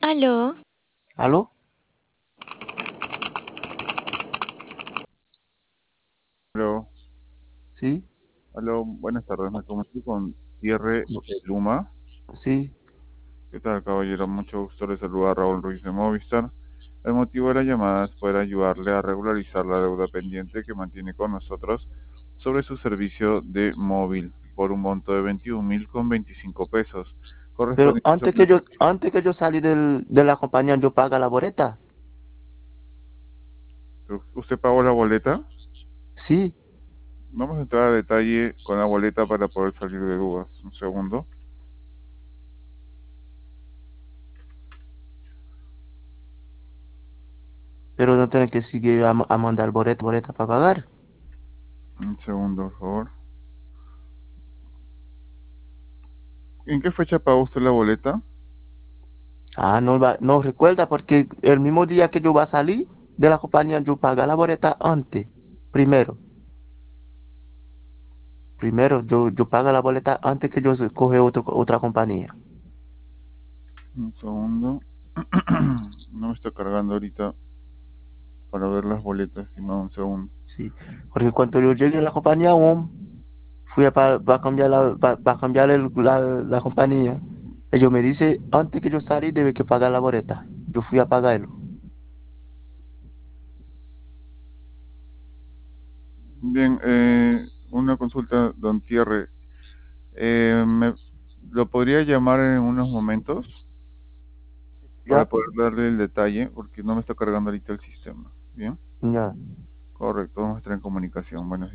Aló, ¿Aló? Aló, Sí, aló, buenas tardes, me comunico con Thierry Luma. sí. ¿Qué tal, caballero? Mucho gusto, le saluda Raúl Ruiz de Movistar. El motivo de la llamada es poder ayudarle a regularizar la deuda pendiente que mantiene con nosotros sobre su servicio de móvil por un monto de 21.025 pesos, Pero correspondientes a una... antes que yo salí de la compañía, yo paga la boleta. ¿Usted pagó la boleta? Sí, Vamos a entrar a detalle con la boleta para poder salir de dudas. Un segundo. pero no tengo que seguir a mandar boleta para pagar. Un segundo, por favor. ¿En qué fecha pagó usted la boleta? Ah, no, no recuerda porque el mismo día que yo va a salir de la compañía, yo paga la boleta antes. Primero, yo pago la boleta antes que yo coge otra compañía. Un segundo. No me está cargando ahorita para ver las boletas, estimado, un segundo. Sí, porque cuando yo llegué a la compañía, fui a cambiar pa cambiar la compañía. Ellos me dice, antes que yo salí, debe que pagar la boleta. Yo fui a pagarlo. Bien, una consulta, don Thierry. ¿Lo podría llamar en unos momentos para Ya, poder darle el detalle? Porque no me está cargando ahorita el sistema. Bien, ya. correcto, vamos a estar en comunicación. Buenos días.